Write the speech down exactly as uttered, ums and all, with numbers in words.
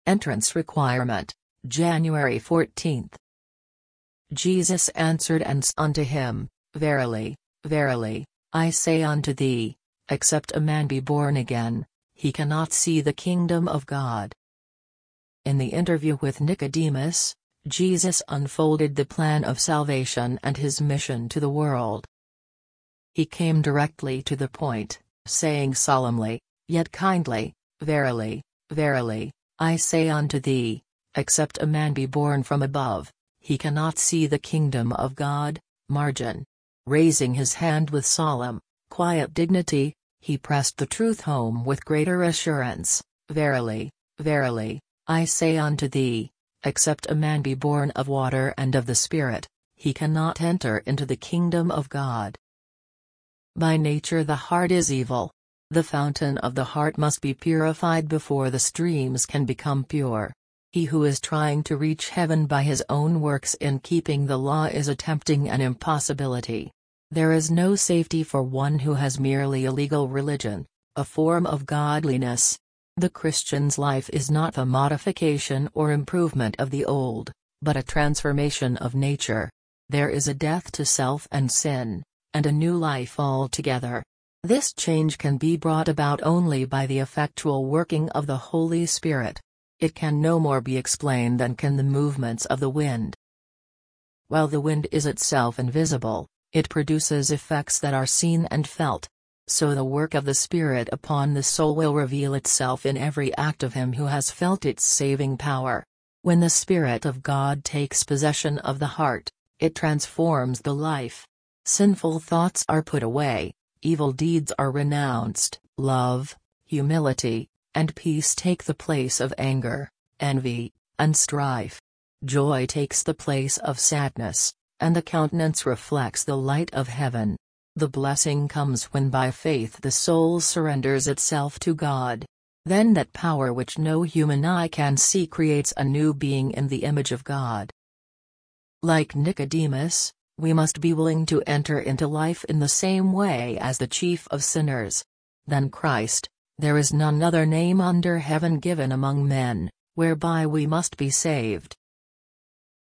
Entrance requirement, January fourteenth. Jesus answered and said unto him, Verily, verily, I say unto thee, except a man be born again, he cannot see the kingdom of God. In the interview with Nicodemus, Jesus unfolded the plan of salvation and his mission to the world. He came directly to the point, saying solemnly, yet kindly, Verily, verily, I say unto thee, except a man be born from above, he cannot see the kingdom of God. Margin. Raising his hand with solemn, quiet dignity, he pressed the truth home with greater assurance, Verily, verily, I say unto thee, except a man be born of water and of the Spirit, he cannot enter into the kingdom of God. By nature the heart is evil. The fountain of the heart must be purified before the streams can become pure. He who is trying to reach heaven by his own works in keeping the law is attempting an impossibility. There is no safety for one who has merely a legal religion, a form of godliness. The Christian's life is not a modification or improvement of the old, but a transformation of nature. There is a death to self and sin, and a new life altogether. This change can be brought about only by the effectual working of the Holy Spirit. It can no more be explained than can the movements of the wind. While the wind is itself invisible, it produces effects that are seen and felt. So the work of the Spirit upon the soul will reveal itself in every act of him who has felt its saving power. When the Spirit of God takes possession of the heart, it transforms the life. Sinful thoughts are put away, evil deeds are renounced, love, humility, and peace take the place of anger, envy, and strife. Joy takes the place of sadness, and the countenance reflects the light of heaven. The blessing comes when by faith the soul surrenders itself to God. Then that power which no human eye can see creates a new being in the image of God. Like Nicodemus, we must be willing to enter into life in the same way as the chief of sinners. Than Christ, there is none other name under heaven given among men, whereby we must be saved.